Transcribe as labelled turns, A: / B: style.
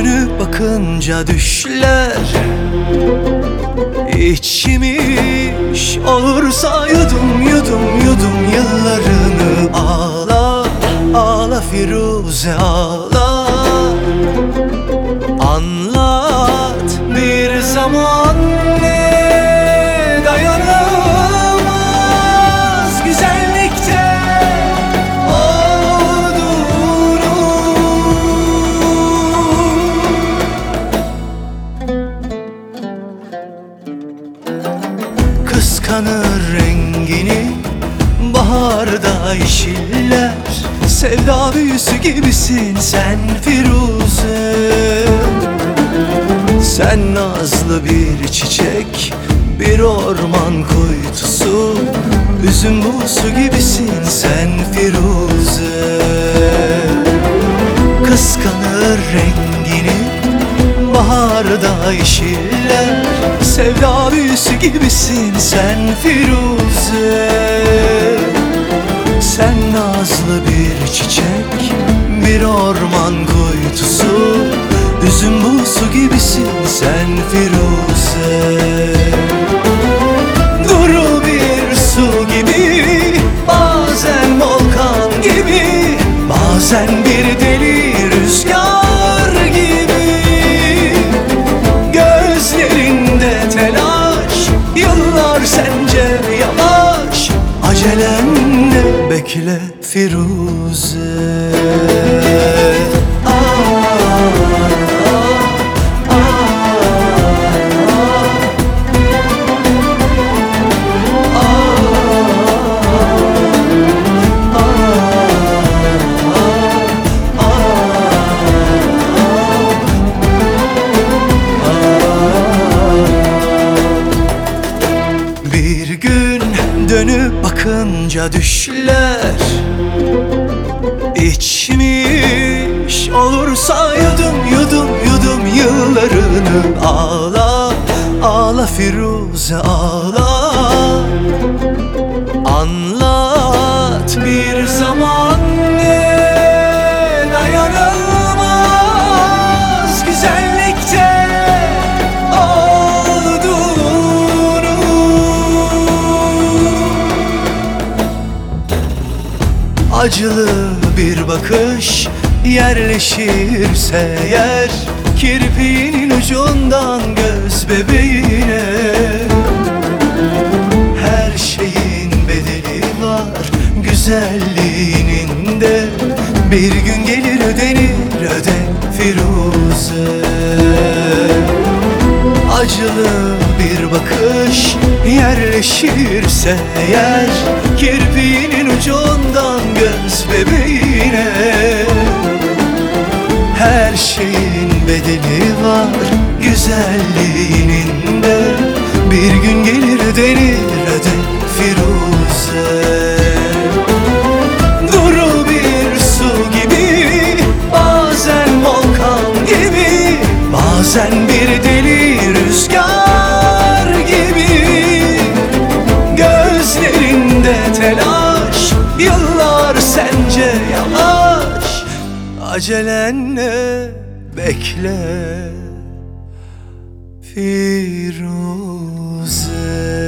A: dönüp bakınca düşler İçmiş olursa yudum yudum yudum yıllarını. Ağla ağla Firuze ağla, anlat bir zaman ne dayanılmaz güzellikte olduğunu. Kıskanır rengini baharda yeşiller, sevda büyüsü gibisin sen Firuze. Sen nazlı bir çiçek, bir orman kuytusu, üzüm buğusu gibisin sen Firuze. Kıskanır rengini baharda yeşiller, sevda büyüsü gibisin sen Firuze. Sen nazlı bir çiçek, bir orman kuytusu, üzüm buğusu gibisin sen Firuze. Duru bir su gibi, bazen volkan gibi, bazen bir deli rüzgar gibi. Gözlerinde telaş, yıllar sence yavaş, acelenle bekle Firuze. Bir gün dönüp bakınca düşler İçmiş olursa yudum yudum yudum yıllarını. Ağla ağla Firuze ağla, anlat bir zaman ne dayanılmaz güzellikte olduğunu. Acılı bir bakış yerleşirse yer, kirpiğinin ucundan göz bebeğine. Her şeyin bedeli var güzelliğinin de, bir gün gelir ödenir öde Firuze. Acılı bir bakış yerleşirse yer, kirpiğinin ucundan göz bebeğine. Her şeyin bedeli var güzelliğinin de, bir gün gelir ödenir öde Firuze. Duru bir su gibi, bazen volkan gibi, bazen bir deli rüzgar gibi. Gözlerinde telaş, yıllar sence yavaş, acelenle bekle Firuze.